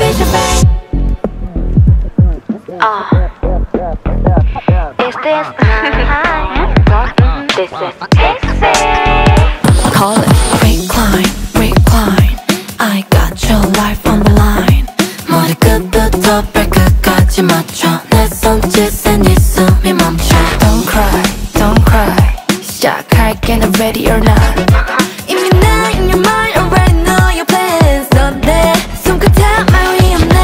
official, babe. Is this mine? This is tasty. Call it recline, recline. I got your life on the line. 머리끝부터 발끝까지 맞춰 내 손짓에 네 숨이 멈춰. Don't cry, don't cry. 시작할게 너 ready or not. 이미 나 in your mind already know your plans. 넌 내 손끝에 말 위험해.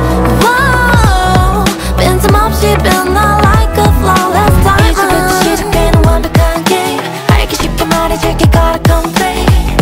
Whoa, 빈틈없이 빛나 like a flawless diamond. 이제부터 시작되는 완벽한 game. 알기 쉽게 말해줄게 gotta complain.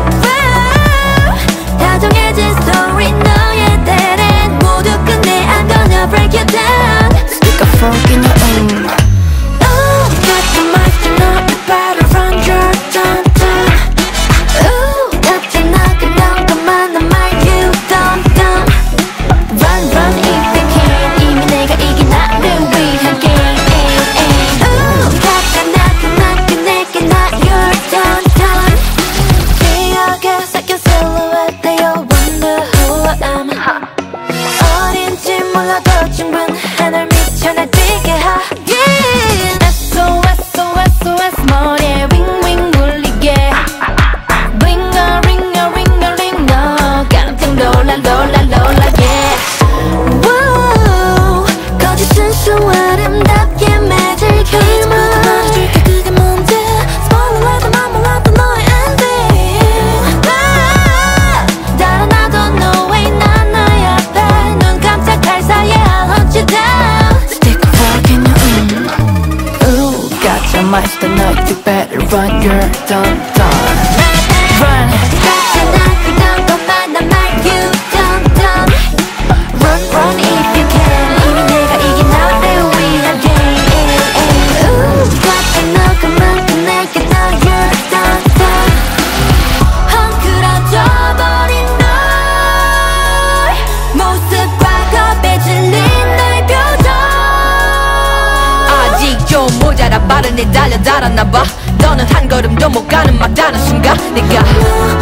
다 정해진 story 너의 대란 모두 끝내 I'm gonna break you down. Stick a fork in your own. Ooh, got the mic to know you better run your dum dum. Ooh, 같잖아 그냥 그만한 말 you dumb dumb. Run run if you can. 이미 내가 이긴 나를 위한 game. Ooh, 같잖아 그만 내게 not your dum dum. 기억에 새긴 silhouette 내가 wonder who I am. 어딘지 몰라도 충분해 널 미쳐 날뛰게 하긴. SOS SOS 머리에 윙윙 울리게. Bling a ring a ring a ring 너 깜짝 놀라 놀라 놀라 yeah. Woo, 거짓은 so 아름답게 맺을게. 이제부터 말해줄게 그게 뭔지. Spoiler 맘 몰랐던 너의 ending. 다른 나도 no way 난 너의 앞에 눈 깜짝할 사이에 I'll hunt you down. Stick a fork in your ooh, got your mind tonight you better run your dumb dumb. Run. 같잖아 그냥 그만한 말 you dumb dumb. Run, run if you can. 이미 내가 이긴 나를 위한 game. Ooh, 같잖아 그만 내게 now you're done done. 헝클어져 버린 너의 모습과 겁에 질린 너의 표정. 아직 좀 모자라 빠른 내 달려 달았나봐. 너는 한 걸음도 못 가는 막다른 순간 내가